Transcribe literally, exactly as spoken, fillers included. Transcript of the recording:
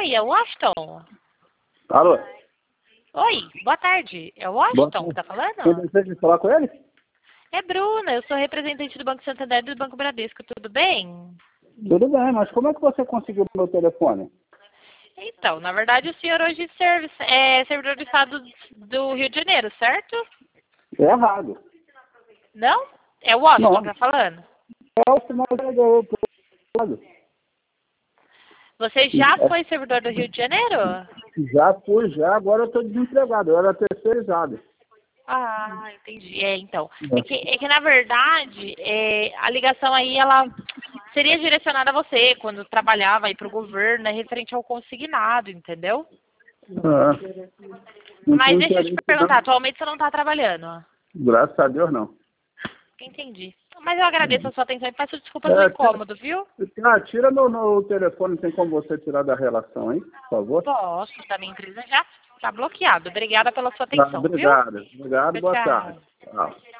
Oi, é o Washington? Alô? Oi, boa tarde. É o Washington que tá Você falando? deseja falar com ele? É Bruna, eu sou representante do Banco Santander e do Banco Bradesco, tudo bem? Tudo bem, mas como é que você conseguiu o meu telefone? Então, na verdade, o senhor hoje serve, é servidor do Estado do Rio de Janeiro, certo? É errado. Não? É o Washington Não, que tá falando? é o sinal do errado. Você já foi servidor do Rio de Janeiro? Já fui, já, agora eu estou desempregado, eu era terceirizado. Ah, entendi. É, então. É que, é que na verdade, é, a ligação aí, ela seria direcionada a você, quando trabalhava aí para o governo, né, referente ao consignado, entendeu? Ah, não Mas tenho deixa eu te interesse perguntar, não. atualmente você não está trabalhando? Graças a Deus não. Entendi. Mas eu agradeço a sua atenção e peço desculpa pelo É, tira, incômodo, viu? ah, tira meu, meu telefone, tem como você tirar da relação, hein? Por favor. Posso, da minha empresa já está bloqueado. Obrigada pela sua Ah, atenção, viu? obrigado. Obrigado, Tchau, boa tarde. tchau. Tchau.